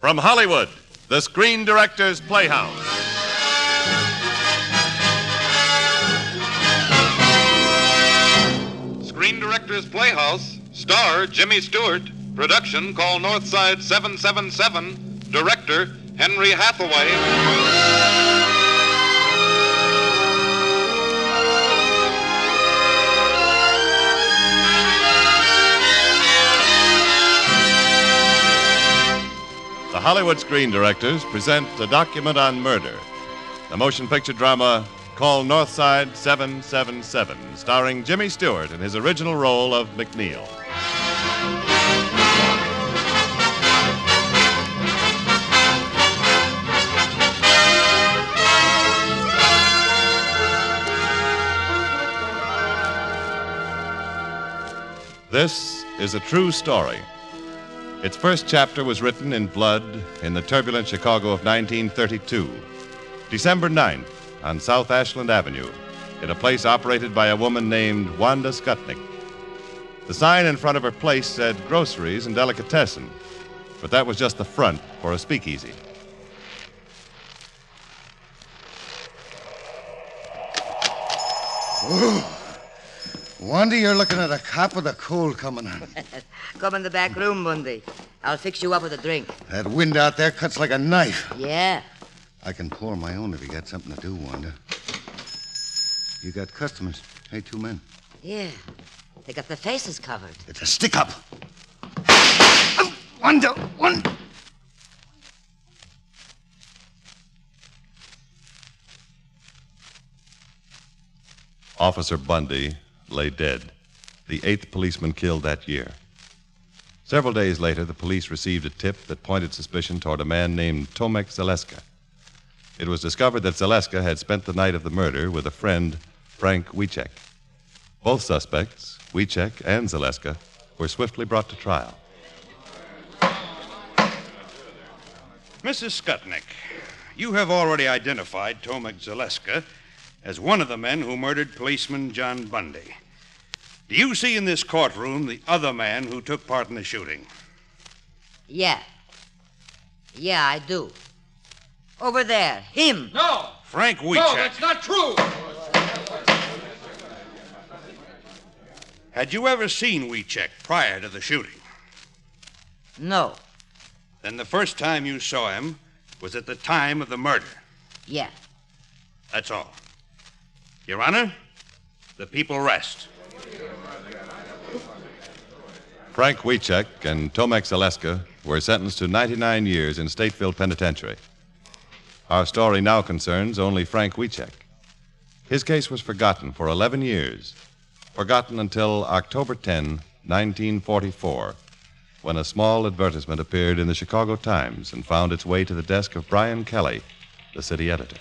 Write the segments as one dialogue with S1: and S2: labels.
S1: From Hollywood, the Screen Directors Playhouse.
S2: Screen Directors Playhouse, star Jimmy Stewart. Production, call Northside 777. Director, Henry Hathaway.
S1: The Hollywood Screen Directors present a document on murder. The motion picture drama, Call Northside 777, starring Jimmy Stewart in his original role of McNeil. This is a true story. Its first chapter was written in blood in the turbulent Chicago of 1932, December 9th, on South Ashland Avenue, in a place operated by a woman named Wanda Skutnik. The sign in front of her place said groceries and delicatessen, but that was just the front for a speakeasy.
S3: Whoa. Wanda, you're looking at a cop with a cold coming on.
S4: Come in the back room, Bundy. I'll fix you up with a drink.
S3: That wind out there cuts like a knife.
S4: Yeah.
S3: I can pour my own if you got something to do, Wanda. You got customers. Hey, 2 men.
S4: Yeah. They got their faces covered.
S3: It's a stick-up. Wanda, Wanda.
S1: Officer Bundy lay dead, the 8th policeman killed that year. Several days later, the police received a tip that pointed suspicion toward a man named Tomek Zaleska. It was discovered that Zaleska had spent the night of the murder with a friend, Frank Wiecek. Both suspects, Wiecek and Zaleska, were swiftly brought to trial.
S5: Mrs. Skutnik, you have already identified Tomek Zaleska as one of the men who murdered policeman John Bundy. Do you see in this courtroom the other man who took part in the shooting?
S4: Yeah. Yeah, I do. Over there. Him.
S6: No!
S5: Frank Wiecek.
S6: No, that's not true!
S5: Had you ever seen Wiecek prior to the shooting?
S4: No.
S5: Then the first time you saw him was at the time of the murder.
S4: Yeah.
S5: That's all. Your Honor, the people rest.
S1: Frank Wiecek and Tomek Zaleska were sentenced to 99 years in Stateville Penitentiary. Our story now concerns only Frank Wiecek. His case was forgotten for 11 years, forgotten until October 10, 1944, when a small advertisement appeared in the Chicago Times and found its way to the desk of Brian Kelly, the city editor.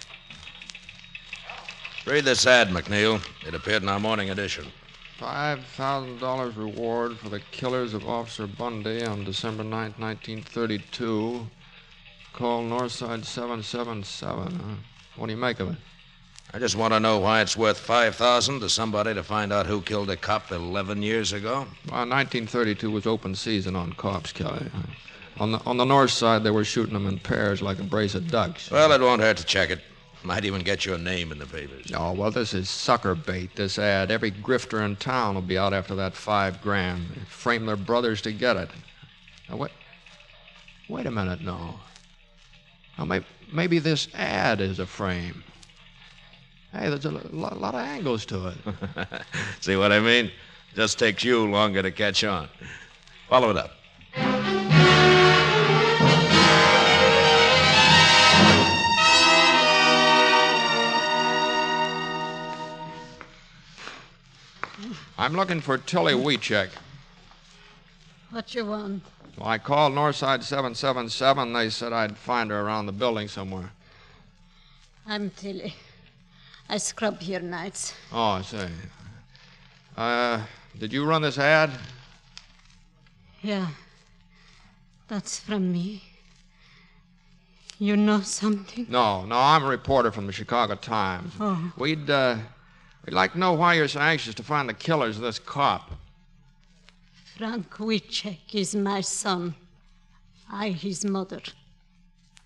S7: Read this ad, McNeil. It appeared in our morning edition.
S8: $5,000 reward for the killers of Officer Bundy on December 9th, 1932. Call Northside 777. What do you make of it?
S7: I just want to know why it's worth $5,000 to somebody to find out who killed a cop 11 years ago.
S8: Well, 1932 was open season on cops, Kelly. On the north side, they were shooting them in pairs like a brace of ducks.
S7: Well, it won't hurt to check it. Might even get your name in the papers.
S8: Oh, well, this is sucker bait, this ad. Every grifter in town will be out after that $5,000. They frame their brothers to get it. Now, wait a minute, no. Now, maybe this ad is a frame. Hey, there's a lot of angles to it.
S7: See what I mean? Just takes you longer to catch on. Follow it up.
S8: I'm looking for Tilly Wiecek.
S9: What you want?
S8: Well, I called Northside 777. They said I'd find her around the building somewhere.
S9: I'm Tilly. I scrub here nights.
S8: Oh, I see. Did you run this ad?
S9: Yeah. That's from me. You know something?
S8: No, I'm a reporter from the Chicago Times.
S9: Oh.
S8: We'd like to know why you're so anxious to find the killers of this cop.
S9: Frank Wiecek is my son. I, his mother.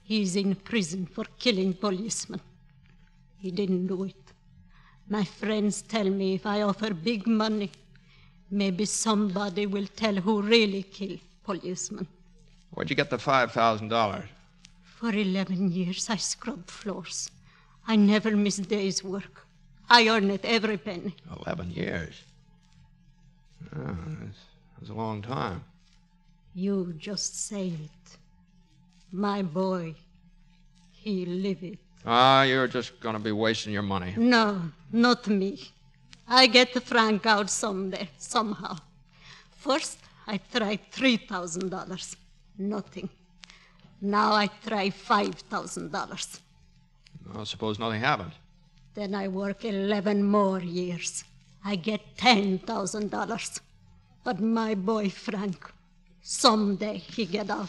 S9: He's in prison for killing policemen. He didn't do it. My friends tell me if I offer big money, maybe somebody will tell who really killed policemen.
S8: Where'd you get the $5,000?
S9: For 11 years, I scrubbed floors. I never miss a day's work. I earn it every penny.
S8: 11 years? Oh, that's a long time.
S9: You just say it. My boy, he live it.
S8: You're just going to be wasting your money.
S9: No, not me. I get Frank out someday, somehow. First, I tried $3,000. Nothing. Now I try $5,000.
S8: I suppose nothing happened.
S9: Then I work 11 more years. I get $10,000. But my boy Frank, someday he get out.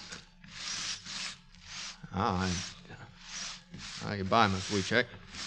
S8: Goodbye, Miss Wiechek.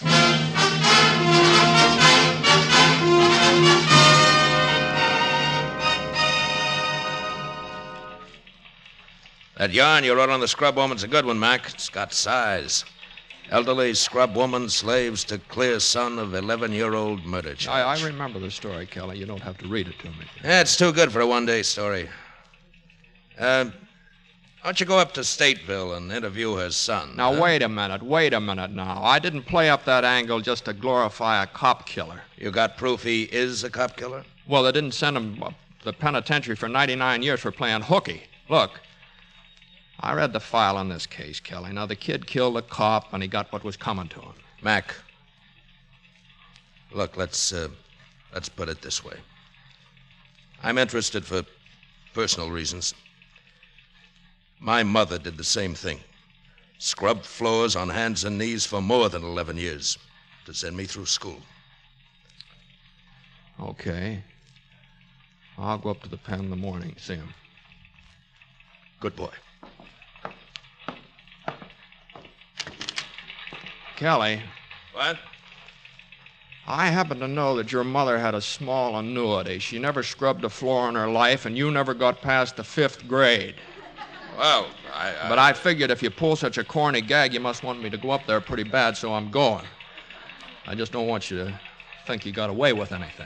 S7: That yarn you wrote on the scrub woman's a good one, Mac. It's got size. Elderly scrub woman slaves to clear son of 11-year-old murder charge.
S8: I remember the story, Kelly. You don't have to read it to me.
S7: Yeah, it's too good for a one-day story. Why don't you go up to Stateville and interview her son?
S8: Now, wait a minute now. I didn't play up that angle just to glorify a cop killer.
S7: You got proof he is a cop killer?
S8: Well, they didn't send him to the penitentiary for 99 years for playing hooky. Look, I read the file on this case, Kelly. Now, the kid killed a cop, and he got what was coming to him.
S7: Mac, look, let's put it this way. I'm interested for personal reasons. My mother did the same thing. Scrubbed floors on hands and knees for more than 11 years to send me through school.
S8: Okay. I'll go up to the pen in the morning, see him.
S7: Good boy.
S8: Kelly.
S7: What?
S8: I happen to know that your mother had a small annuity. She never scrubbed a floor in her life, and you never got past the 5th grade.
S7: Well,
S8: But I figured if you pull such a corny gag, you must want me to go up there pretty bad, so I'm going. I just don't want you to think you got away with anything.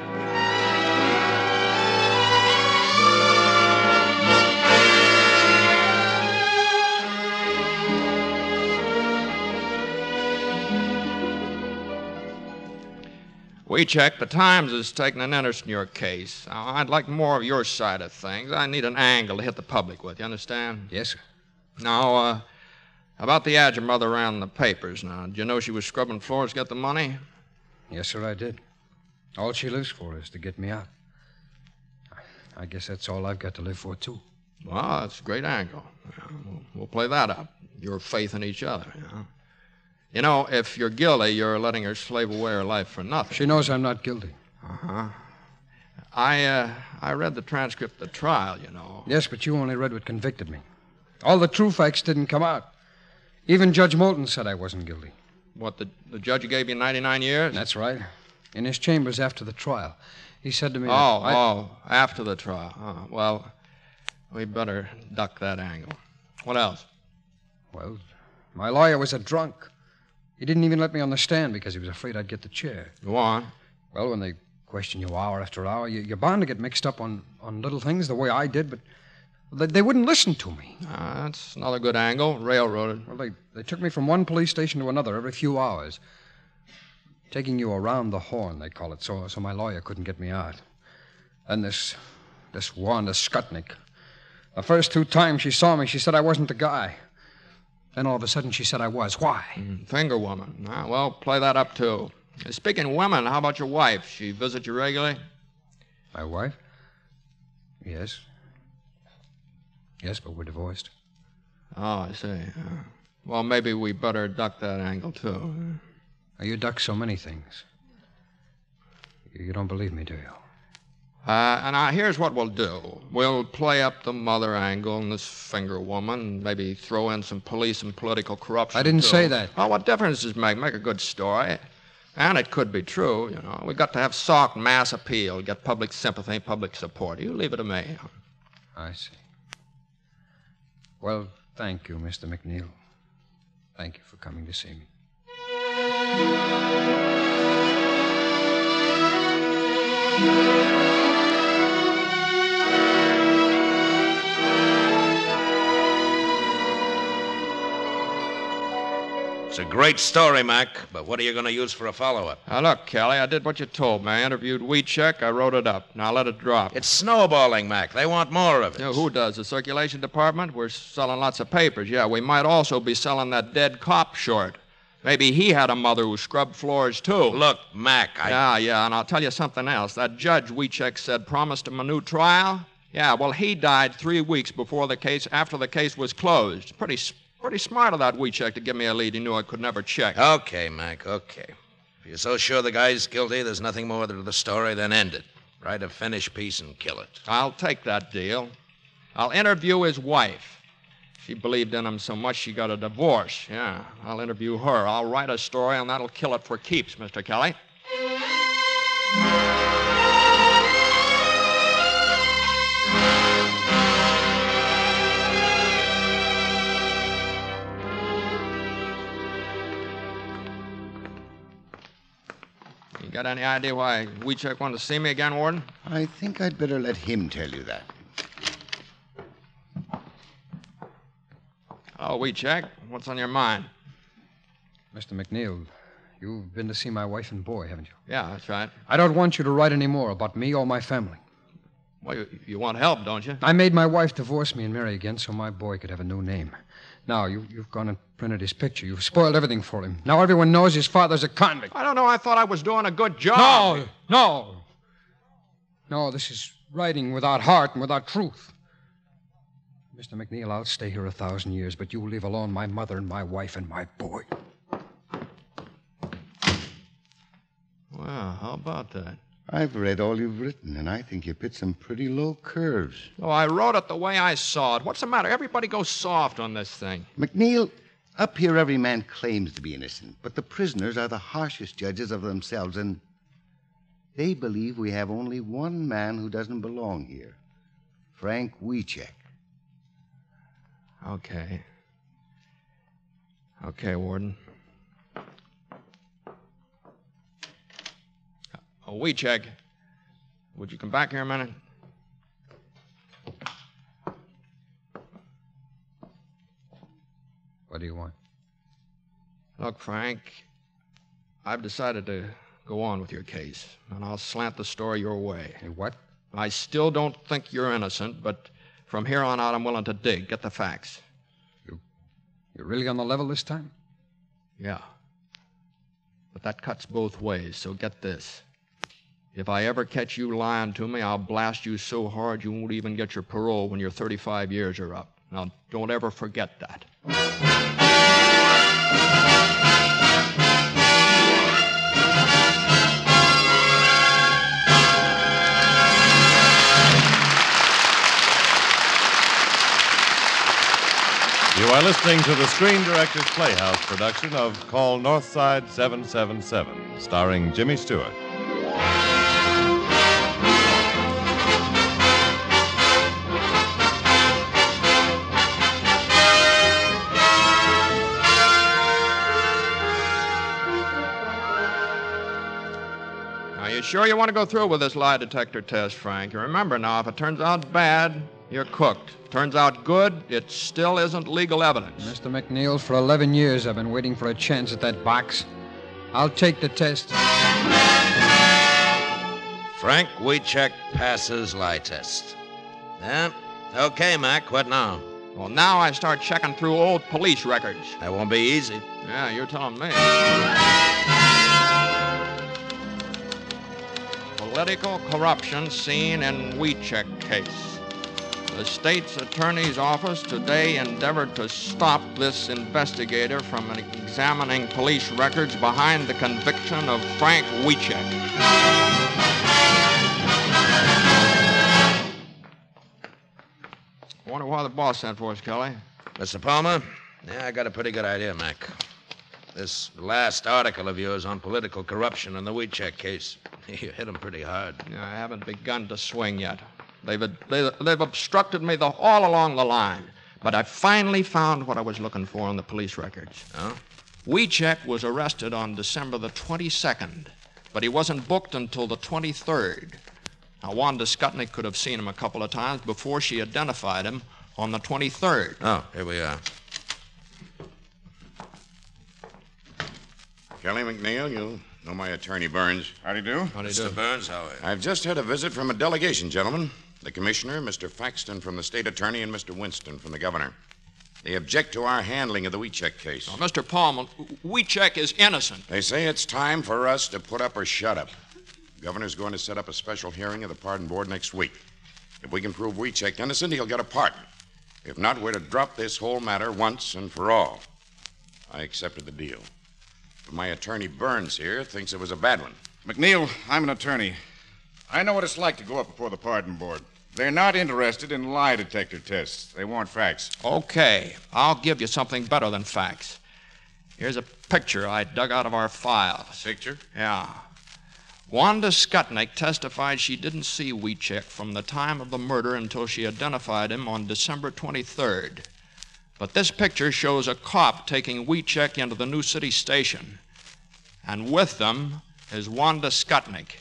S8: Wiechek, the Times is taking an interest in your case. I'd like more of your side of things. I need an angle to hit the public with, you understand?
S6: Yes, sir.
S8: Now, about the ad your mother ran in the papers. Now, did you know she was scrubbing floors to get the money?
S6: Yes, sir, I did. All she lives for is to get me out. I guess that's all I've got to live for, too.
S8: Well, that's a great angle. We'll play that up. Your faith in each other, you know. You know, if you're guilty, you're letting her slave away her life for nothing.
S6: She knows I'm not guilty.
S8: Uh-huh. I read the transcript of the trial, you know.
S6: Yes, but you only read what convicted me. All the true facts didn't come out. Even Judge Moulton said I wasn't guilty.
S8: What, the judge who gave you 99 years?
S6: That's right. In his chambers after the trial. He said to me...
S8: After the trial. Oh, well, we better duck that angle. What else?
S6: Well, my lawyer was a drunk. He didn't even let me on the stand because he was afraid I'd get the chair.
S8: Go on.
S6: Well, when they question you hour after hour, you're bound to get mixed up on little things the way I did, but they wouldn't listen to me.
S8: That's another good angle. Railroaded.
S6: Well, they took me from one police station to another every few hours. Taking you around the horn, they call it, so my lawyer couldn't get me out. And this Wanda Skutnik. The first 2 times she saw me, she said I wasn't the guy. Then all of a sudden she said I was. Why?
S8: Finger woman. Well, play that up, too. Speaking of women, how about your wife? She visit you regularly?
S6: My wife? Yes. Yes, but we're divorced.
S8: Oh, I see. Well, maybe we better duck that angle, too.
S6: You duck so many things. You don't believe me, do you?
S8: And now, here's what we'll do. We'll play up the mother angle and this finger woman, maybe throw in some police and political corruption.
S6: I didn't
S8: too.
S6: say that.
S8: Well, what difference does it make? Make a good story. And it could be true, you know. We've got to have soft mass appeal, get public sympathy, public support. You leave it to me.
S6: I see. Well, thank you, Mr. McNeil. Thank you for coming to see me.
S7: It's a great story, Mac, but what are you going to use for a follow-up?
S8: Now, look, Kelly, I did what you told me. I interviewed Wiecek. I wrote it up. Now let it drop.
S7: It's snowballing, Mac. They want more of it.
S8: You know, who does? The circulation department? We're selling lots of papers. Yeah, we might also be selling that dead cop short. Maybe he had a mother who scrubbed floors, too.
S7: Look, Mac,
S8: Yeah, and I'll tell you something else. That judge Wiecek said promised him a new trial. Yeah, well, he died 3 weeks after the case was closed. Pretty smart of that Wiecek to give me a lead he knew I could never check.
S7: Okay, Mac, okay. If you're so sure the guy's guilty, there's nothing more to the story, then end it. Write a finished piece and kill it.
S8: I'll take that deal. I'll interview his wife. She believed in him so much she got a divorce. Yeah, I'll interview her. I'll write a story, and that'll kill it for keeps, Mr. Kelly. You got any idea why Wiecek wanted to see me again, Warden?
S3: I think I'd better let him tell you that.
S8: Oh, Wiecek, what's on your mind?
S6: Mr. McNeil, you've been to see my wife and boy, haven't you?
S8: Yeah, that's right.
S6: I don't want you to write any more about me or my family.
S8: Well, you want help, don't you?
S6: I made my wife divorce me and marry again so my boy could have a new name. Now, you've gone and printed his picture. You've spoiled everything for him. Now everyone knows his father's a convict.
S8: I don't know. I thought I was doing a good job.
S6: No, this is writing without heart and without truth. Mr. McNeil, I'll stay here 1,000 years, but you leave alone my mother and my wife and my boy.
S8: Well, how about that?
S3: I've read all you've written, and I think you put some pretty low curves.
S8: Oh, I wrote it the way I saw it. What's the matter? Everybody goes soft on this thing.
S3: McNeil, up here every man claims to be innocent, but the prisoners are the harshest judges of themselves, and they believe we have only one man who doesn't belong here, Frank Wiecek.
S8: Okay. Okay, Warden. Oh, Wiecek, would you come back here a minute?
S6: What do you want?
S8: Look, Frank, I've decided to go on with your case, and I'll slant the story your way.
S6: Hey, what?
S8: I still don't think you're innocent, but from here on out, I'm willing to dig, get the facts.
S6: You're really on the level this time?
S8: Yeah. But that cuts both ways, so get this. If I ever catch you lying to me, I'll blast you so hard you won't even get your parole when your 35 years are up. Now, don't ever forget that.
S1: You are listening to the Screen Directors Playhouse production of Call Northside 777, starring Jimmy Stewart.
S8: You sure you want to go through with this lie detector test, Frank? You remember now, if it turns out bad, you're cooked. Turns out good, it still isn't legal evidence.
S6: Mr. McNeil, for 11 years I've been waiting for a chance at that box. I'll take the test.
S7: Frank Wiecek passes lie test. Yeah? Okay, Mac, what now?
S8: Well, now I start checking through old police records.
S7: That won't be easy.
S8: Yeah, you're telling me. Political corruption seen in Wiecek case. The state's attorney's office today endeavored to stop this investigator from examining police records behind the conviction of Frank Wiecek. I wonder why the boss sent for us, Kelly.
S7: Mr. Palmer? Yeah, I got a pretty good idea, Mac. This last article of yours on political corruption in the Wiecek case, you hit him pretty hard.
S8: Yeah, I haven't begun to swing yet. They've obstructed me all along the line. But I finally found what I was looking for in the police records.
S7: Oh?
S8: Wiecek was arrested on December the 22nd, but he wasn't booked until the 23rd. Now, Wanda Skutnik could have seen him a couple of times before she identified him on the 23rd.
S7: Oh, here we are.
S10: Kelly McNeil, you know my attorney, Burns.
S11: Howdy do.
S8: How'd he do?
S7: Mr. Burns, how are you?
S10: I've just had a visit from a delegation, gentlemen. The commissioner, Mr. Faxton from the state attorney, and Mr. Winston from the governor. They object to our handling of the Wiecek case.
S8: Now, Mr. Palmer, Wiecek is innocent.
S10: They say it's time for us to put up or shut up. The governor's going to set up a special hearing of the pardon board next week. If we can prove Wiecek innocent, he'll get a pardon. If not, we're to drop this whole matter once and for all. I accepted the deal. But my attorney, Burns, here, thinks it was a bad one.
S11: McNeil, I'm an attorney. I know what it's like to go up before the pardon board. They're not interested in lie detector tests. They want facts.
S8: Okay, I'll give you something better than facts. Here's a picture I dug out of our files.
S10: Picture?
S8: Yeah. Wanda Skutnik testified she didn't see Wiecek from the time of the murder until she identified him on December 23rd. But this picture shows a cop taking Wiecek into the New City station. And with them is Wanda Skutnik.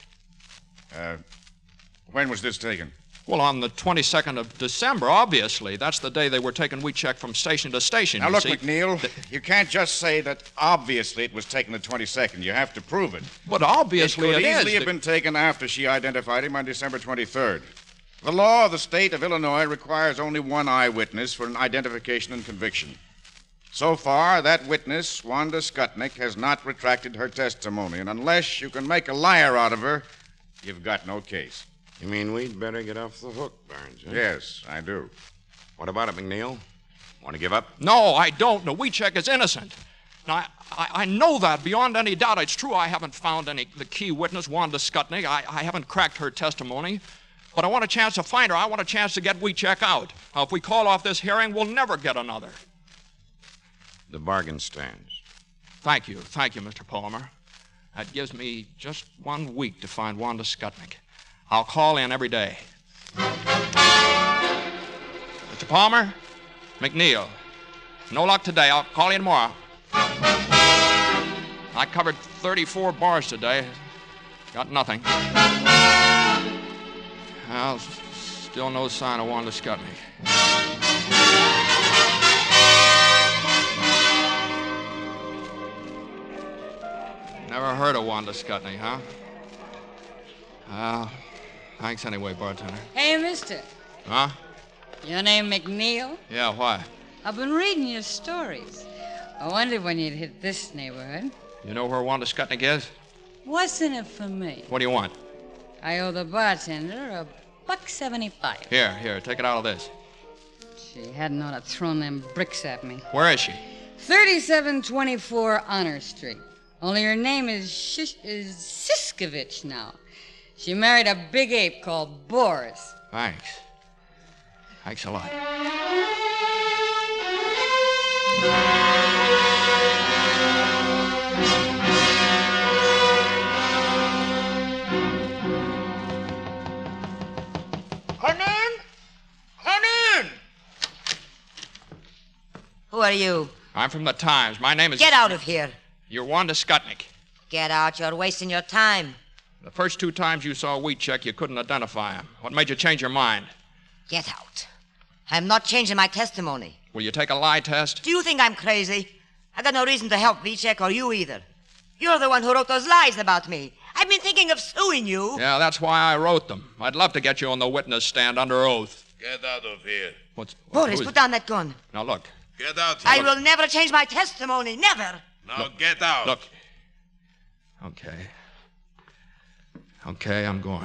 S11: When was this taken?
S8: Well, on the 22nd of December, obviously. That's the day they were taking Wiecek from station to station.
S11: Now,
S8: you
S11: look,
S8: see.
S11: McNeil, you can't just say that obviously it was taken the 22nd. You have to prove it.
S8: But obviously
S11: it could
S8: it is.
S11: easily have been taken after she identified him on December 23rd. The law of the state of Illinois requires only one eyewitness for an identification and conviction. So far, that witness, Wanda Skutnik, has not retracted her testimony, and unless you can make a liar out of her, you've got no case.
S10: You mean we'd better get off the hook, Burns? Huh?
S11: Yes, I do.
S10: What about it, McNeil? Want to give up?
S8: No, I don't. No, Wiecek is innocent. Now, I know that beyond any doubt. It's true I haven't found the key witness, Wanda Skutnik. I haven't cracked her testimony. But I want a chance to find her. I want a chance to get Wiecek out. Now, if we call off this hearing, we'll never get another.
S10: The bargain stands.
S8: Thank you, Mr. Palmer. That gives me just 1 week to find Wanda Skutnik. I'll call in every day. Mr. Palmer, McNeil. No luck today. I'll call you tomorrow. I covered 34 bars today. Got nothing. Well, still no sign of Wanda Skutnik. Never heard of Wanda Skutnik, huh? Well, thanks anyway, bartender.
S12: Hey, mister.
S8: Huh?
S12: Your name McNeil?
S8: Yeah, why?
S12: I've been reading your stories. I wondered when you'd hit this neighborhood.
S8: You know where Wanda Skutnik is?
S12: What's in it for me?
S8: What do you want?
S12: I owe the bartender $1.75.
S8: Here, take it out of this.
S12: She hadn't ought to thrown them bricks at me.
S8: Where is she?
S12: 3724 Honor Street. Only her name is Siskovich now. She married a big ape called Boris.
S8: Thanks. Thanks a lot.
S11: Come in!
S4: Who are you?
S8: I'm from the Times. My name is...
S4: Get out of here.
S8: You're Wanda Skutnik.
S4: Get out. You're wasting your time.
S8: The first 2 times you saw Wiecek, you couldn't identify him. What made you change your mind?
S4: Get out. I'm not changing my testimony.
S8: Will you take a lie test?
S4: Do you think I'm crazy? I got no reason to help Wiecek or you either. You're the one who wrote those lies about me. I've been thinking of suing you.
S8: Yeah, that's why I wrote them. I'd love to get you on the witness stand under oath.
S13: Get out of here.
S4: Boris, put down that gun.
S8: Now, look.
S13: Get out
S4: I
S13: here.
S4: will never change my testimony. Never.
S13: Now get out.
S8: Look. Okay, I'm going.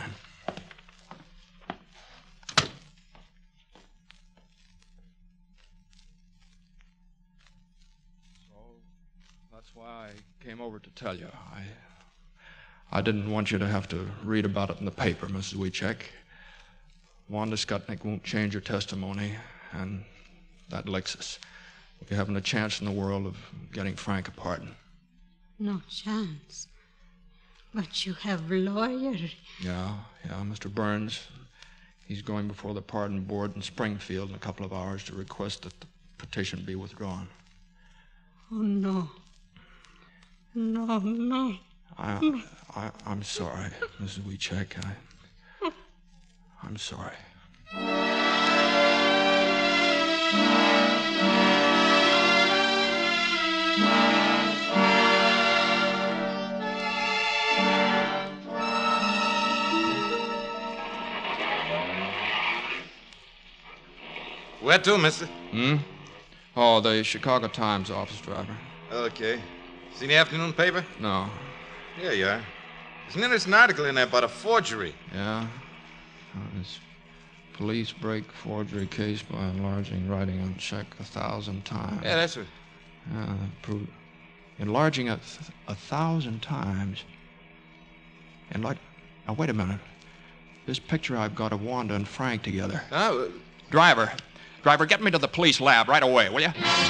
S8: So, that's why I came over to tell you. I didn't want you to have to read about it in the paper, Mrs. Wiecek. Wanda Skutnik won't change her testimony, and that licks us. We haven't a chance in the world of getting Frank a pardon.
S9: No chance. But you have lawyer.
S8: Yeah, Mr. Burns. He's going before the pardon board in Springfield in a couple of hours to request that the petition be withdrawn.
S9: Oh, no. No, no.
S8: I'm sorry, Mrs. Wiechek. I'm sorry.
S14: Where to, mister?
S8: Oh, the Chicago Times office driver.
S14: Okay. Seen the afternoon paper?
S8: No.
S14: Here you are. There's an interesting article in there about a forgery.
S8: Yeah? This police break forgery case by enlarging writing on check 1,000 times.
S14: Yeah, that's it.
S8: Enlarging 1,000 times. And like, now wait a minute. This picture I've got of Wanda and Frank together.
S14: Oh.
S8: Driver, get me to the police lab right away, will you?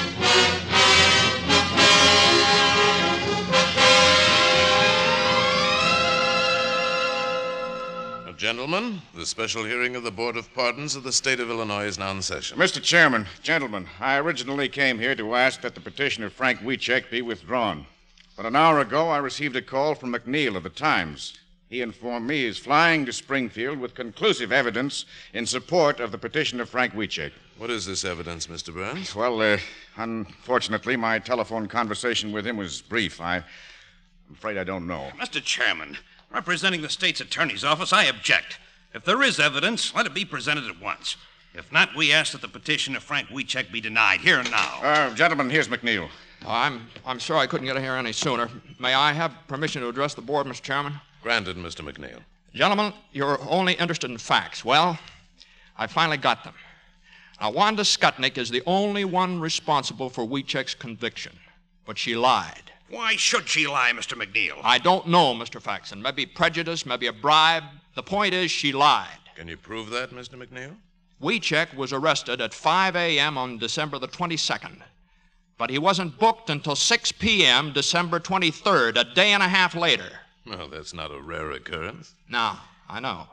S15: Gentlemen, the special hearing of the Board of Pardons of the State of Illinois is now in session.
S11: Mr. Chairman, gentlemen, I originally came here to ask that the petition of Frank Wiechek be withdrawn. But an hour ago, I received a call from McNeil of the Times. He informed me he's flying to Springfield with conclusive evidence in support of the petition of Frank Wiechek.
S15: What is this evidence, Mr. Burns?
S11: Well, unfortunately, my telephone conversation with him was brief. I'm afraid I don't know.
S5: Mr. Chairman, representing the state's attorney's office, I object. If there is evidence, let it be presented at once. If not, we ask that the petition of Frank Wiechek be denied here and now.
S11: Gentlemen, here's McNeil.
S8: I'm sorry I couldn't get here any sooner. May I have permission to address the board, Mr. Chairman?
S15: Granted, Mr. McNeil.
S8: Gentlemen, you're only interested in facts. Well, I finally got them. Now, Wanda Skutnik is the only one responsible for Wiechek's conviction, but she lied.
S5: Why should she lie, Mr. McNeil?
S8: I don't know, Mr. Faxon. Maybe prejudice, maybe a bribe. The point is, she lied.
S15: Can you prove that, Mr. McNeil?
S8: Wiechek was arrested at 5 a.m. on December the 22nd, but he wasn't booked until 6 p.m. December 23rd, a day and a half later.
S15: Well, that's not a rare occurrence.
S8: No, I know.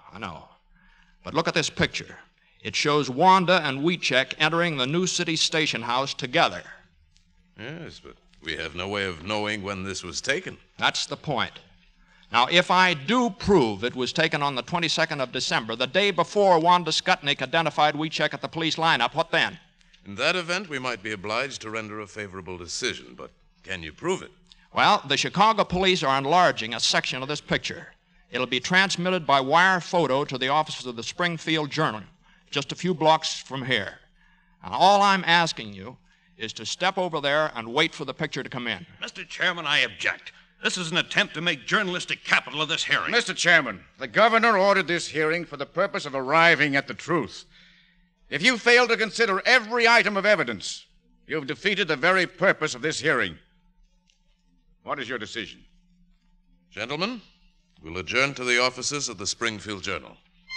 S8: But look at this picture. It shows Wanda and Wiechek entering the New City Station House together.
S15: Yes, but we have no way of knowing when this was taken.
S8: That's the point. Now, if I do prove it was taken on the 22nd of December, the day before Wanda Skutnik identified Wiechek at the police lineup, what then?
S15: In that event, we might be obliged to render a favorable decision, but can you prove it?
S8: Well, the Chicago police are enlarging a section of this picture. It'll be transmitted by wire photo to the offices of the Springfield Journal, just a few blocks from here. And all I'm asking you is to step over there and wait for the picture to come in.
S5: Mr. Chairman, I object. This is an attempt to make journalistic capital of this hearing.
S11: Mr. Chairman, the governor ordered this hearing for the purpose of arriving at the truth. If you fail to consider every item of evidence, you've defeated the very purpose of this hearing. What is your decision?
S15: Gentlemen, we'll adjourn to the offices of the Springfield Journal.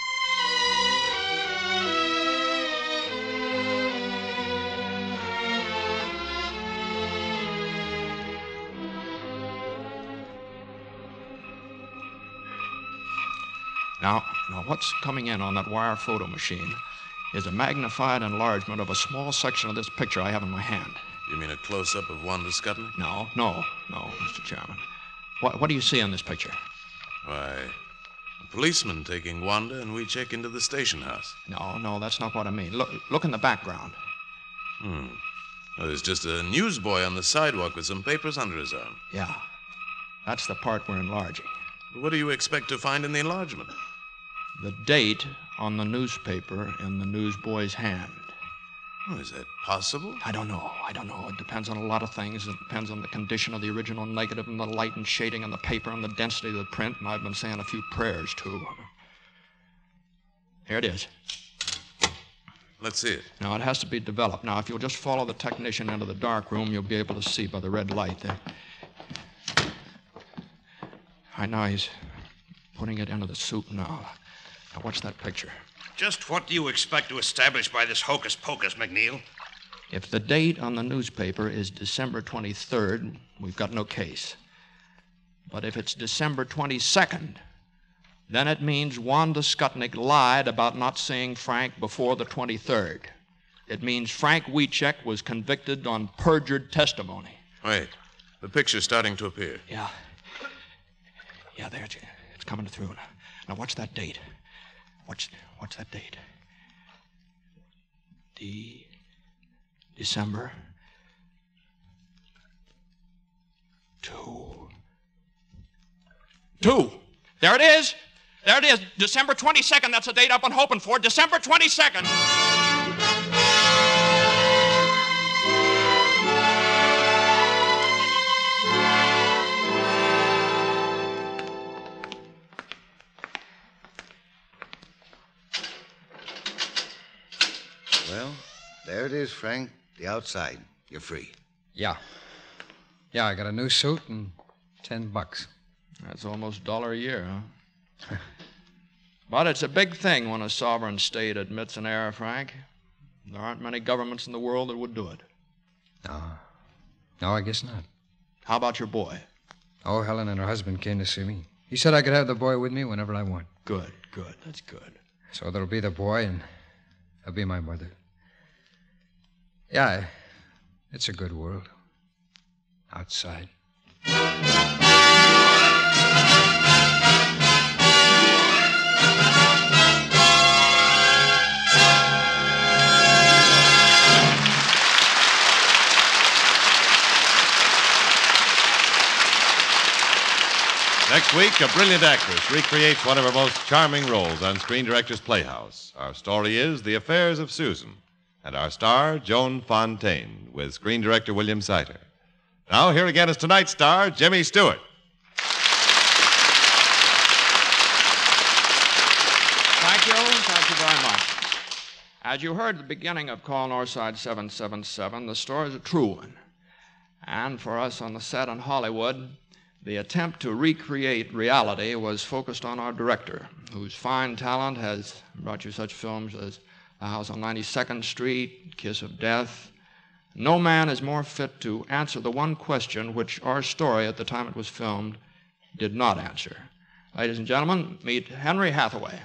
S8: Now, what's coming in on that wire photo machine is a magnified enlargement of a small section of this picture I have in my hand.
S15: You mean a close-up of Wanda Skutnik?
S8: No, Mr. Chairman. What do you see in this picture?
S15: Why, a policeman taking Wanda and Wiechek into the station house.
S8: No, that's not what I mean. Look in the background.
S15: Well, there's just a newsboy on the sidewalk with some papers under his arm.
S8: Yeah, that's the part we're enlarging.
S15: What do you expect to find in the enlargement?
S8: The date on the newspaper in the newsboy's hand.
S15: Oh, is that possible?
S8: I don't know. It depends on a lot of things. It depends on the condition of the original negative and the light and shading on the paper and the density of the print, and I've been saying a few prayers, too. Here it is.
S15: Let's see it.
S8: Now, it has to be developed. Now, if you'll just follow the technician into the dark room, you'll be able to see by the red light there. Right now, he's putting it into the soup now. Now, watch that picture.
S5: Just what do you expect to establish by this hocus-pocus, McNeil?
S8: If the date on the newspaper is December 23rd, we've got no case. But if it's December 22nd, then it means Wanda Skutnik lied about not seeing Frank before the 23rd. It means Frank Wiecek was convicted on perjured testimony.
S15: Wait. The picture's starting to appear.
S8: Yeah. Yeah, there it's coming through. Now watch that date. Watch that date. December 2. There it is. There it is. December 22nd. That's the date I've been hoping for. December 22nd.
S3: Well, there it is, Frank. The outside. You're free.
S6: Yeah. Yeah, I got a new suit and $10.
S8: That's almost $1 a year, huh? But it's a big thing when a sovereign state admits an error, Frank. There aren't many governments in the world that would do it.
S6: No, I guess not.
S8: How about your boy?
S6: Oh, Helen and her husband came to see me. He said I could have the boy with me whenever I want.
S8: Good. That's good.
S6: So there'll be the boy, and there'll be my mother. Yeah, it's a good world. Outside.
S1: Next week, a brilliant actress recreates one of her most charming roles on Screen Directors Playhouse. Our story is The Affairs of Susan, and our star, Joan Fontaine, with screen director William Seiter. Now, here again is tonight's star, Jimmy Stewart.
S8: Thank you very much. As you heard at the beginning of Call Northside 777, the story is a true one. And for us on the set in Hollywood, the attempt to recreate reality was focused on our director, whose fine talent has brought you such films as The House on 92nd Street, Kiss of Death. No man is more fit to answer the one question which our story at the time it was filmed did not answer. Ladies and gentlemen, meet Henry Hathaway.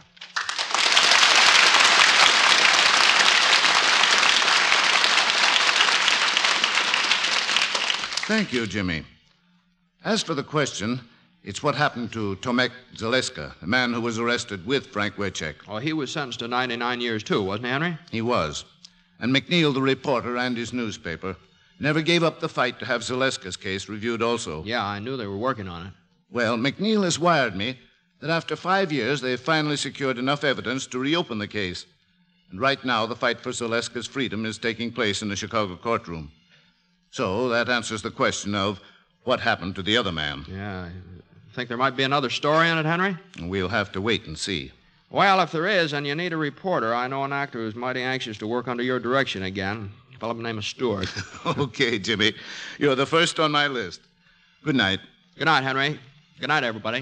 S11: Thank you, Jimmy. As for the question, it's what happened to Tomek Zaleska, the man who was arrested with Frank Wiecek.
S8: Oh, he was sentenced to 99 years, too, wasn't he, Henry?
S11: He was. And McNeil, the reporter, and his newspaper never gave up the fight to have Zaleska's case reviewed also.
S8: Yeah, I knew they were working on it.
S11: Well, McNeil has wired me that after 5 years, they've finally secured enough evidence to reopen the case. And right now, the fight for Zaleska's freedom is taking place in the Chicago courtroom. So that answers the question of what happened to the other man.
S8: Yeah. Think there might be another story in it, Henry?
S11: We'll have to wait and see.
S8: Well, if there is, and you need a reporter, I know an actor who's mighty anxious to work under your direction again. A fellow by the name of Stewart.
S11: Okay, Jimmy. You're the first on my list. Good night.
S8: Good night, Henry. Good night, everybody.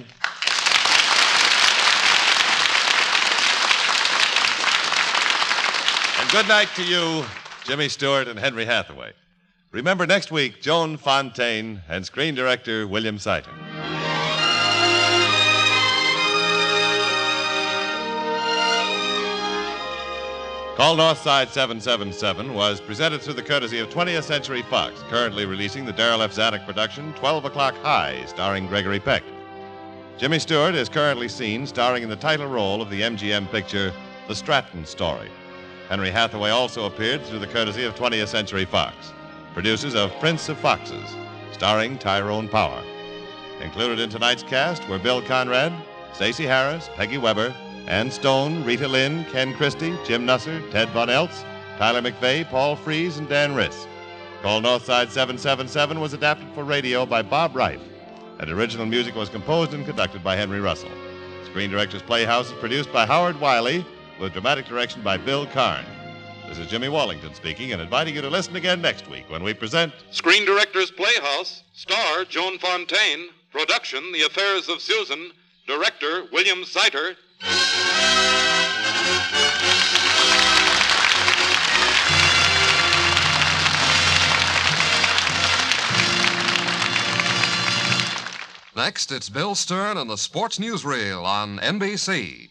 S1: And good night to you, Jimmy Stewart and Henry Hathaway. Remember next week, Joan Fontaine and screen director William Seiter. Call Northside 777 was presented through the courtesy of 20th Century Fox, currently releasing the Darrell F. Zanuck production 12 O'Clock High, starring Gregory Peck. Jimmy Stewart is currently seen starring in the title role of the MGM picture The Stratton Story. Henry Hathaway also appeared through the courtesy of 20th Century Fox, producers of Prince of Foxes, starring Tyrone Power. Included in tonight's cast were Bill Conrad, Stacey Harris, Peggy Weber, Ann Stone, Rita Lynn, Ken Christie, Jim Nusser, Ted Von Eltz, Tyler McVeigh, Paul Frees, and Dan Riss. Call Northside 777 was adapted for radio by Bob Reif, and original music was composed and conducted by Henry Russell. Screen Directors Playhouse is produced by Howard Wiley, with dramatic direction by Bill Karn. This is Jimmy Wallington speaking and inviting you to listen again next week when we present
S2: Screen Directors Playhouse, star Joan Fontaine, production The Affairs of Susan, director William Seiter.
S16: Next, it's Bill Stern and the Sports Newsreel on NBC.